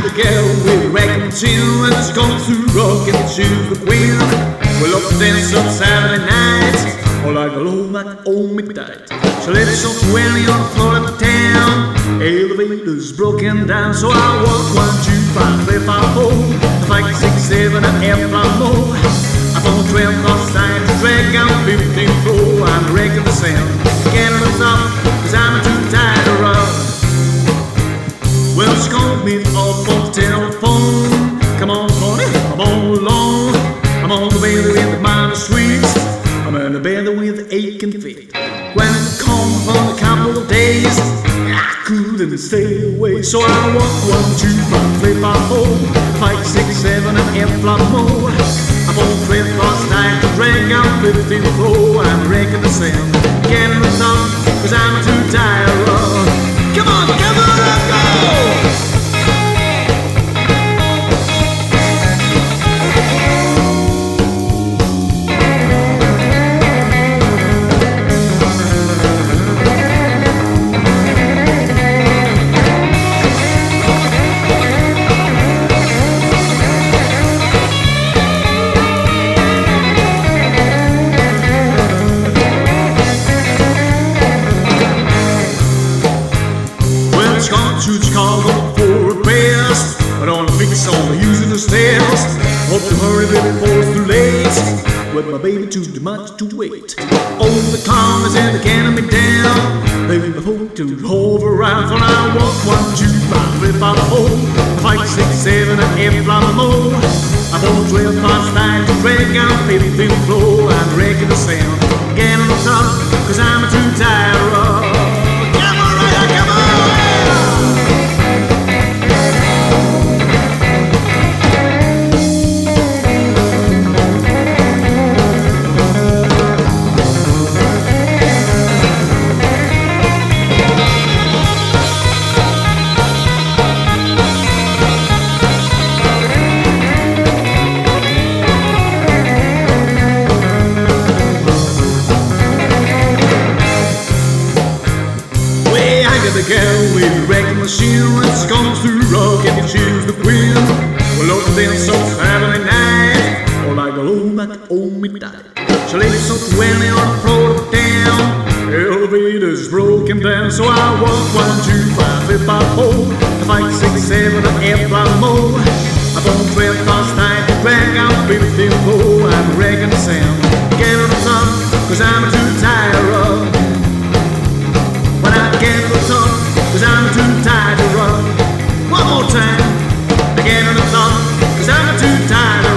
the girl with a record tune and it's going through rock and choose the queen. We'll up and dance on Saturday night, or like a low like old McDight. So let's up 20 on the floor of the town. Elevator's broken down, so I walk 1, 2, 5, 3, 5, 4, 5, 6, 7, and F more. I'm on 12 cross side to drag on 15th floor. I'm wrecking the sound, getting on top, cause I'm too tired to run. Well, she called me up on the telephone. Come on, honey, I'm all alone. I'm on the bed with the minor sweets. I'm in the bed with aching feet. When I come for a couple of days, I couldn't stay away. So I walk 1, 2, 5, 3, 5, 4, 5, 6, 7, and F more. I'm on 12 last night to drag out 15th floor. I'm wrecking the sound, getting the top, cause I'm too tired to run. Come on, let's go! To Chicago for a rest, but on a fix on using the stairs. Hope to hurry before it's too late, with my baby too much to wait. Oh, the calm is in the cannon me down, baby, I hope to hover around. For I walk 1, 2, 5, 3, 5, 4, 5, 6, 7, and F more. I'm on 12 past 9 to drag out 15th floor. I'm wrecking the sound, getting on top, cause I'm too tired to run. The girl with the wrecking machine, it's gone through rock and you choose the queen. Well, up then so Saturday night, or like a old McDight. She lives so 20 on the floor of town. Elevator's broken down, so I walk 1, 2, 5, 3, 5, 4, 5, 6, 7, and F more. I'm on 12 past 9 to drag out 15th floor. I'm wrecking the sound, getting on top, cause I'm too tired to run. When I get on the top, cause I'm too tired to run. One more time, again on the top, cause I'm too tired to run.